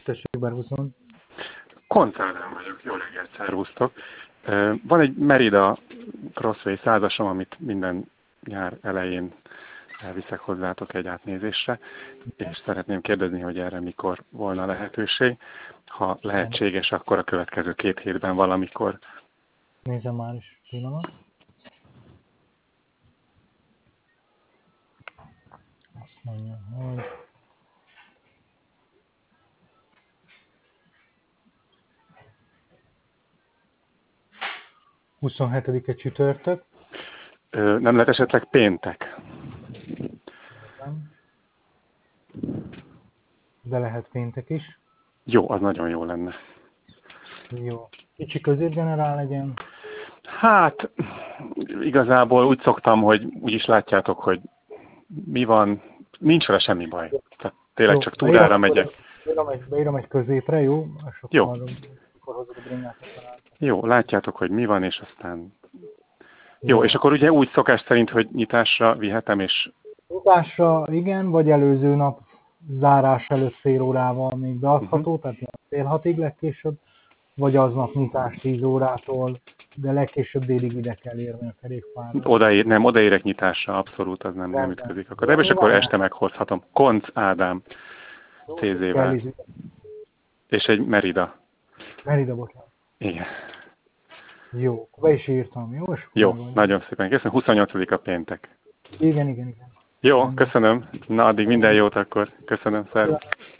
Tessék, bárhuszon. Koncz Ádám vagyok, jó reggelt, szervusztok. Van egy Merida Crossway 100-asom, amit minden nyár elején elviszek hozzátok egy átnézésre, és szeretném kérdezni, hogy erre mikor volna lehetőség. Ha lehetséges, akkor a következő 2 hétben valamikor. Nézem már is pillanat. Azt mondja, hogy... ...27-e csütörtök. Nem lehet esetleg péntek? Nem. De lehet péntek is. Jó, az nagyon jó lenne. Jó. Kicsi középgenerál legyen. Hát, igazából úgy szoktam, hogy úgyis látjátok, hogy mi van, nincs vele semmi baj. Tehát tényleg Jó, csak túrára megyek. Beírom egy középre, jó? Jó. Akkor hozok a bringát. Jó, látjátok, hogy mi van, és aztán... Jó, és akkor ugye úgy szokás szerint, hogy nyitásra vihetem, és... Nyitásra igen, vagy előző nap zárás előtt fél órával még beadható, tehát fél 6-ig legkésőbb, vagy aznap nyitás 10 órától, de legkésőbb délig ide kell érni a kerékpárra. Odaérek nyitásra, abszolút, az nem ütközik akadályba, és akkor este meghozhatom. Koncz Ádám, CZ-vel. És egy Merida. Merida, bocsánat. Igen. Jó, be is írtam, jó? Jó, nagyon szépen köszönöm. 28-a péntek. Igen. Jó, köszönöm. Na, addig minden jót akkor. Köszönöm, szervusz.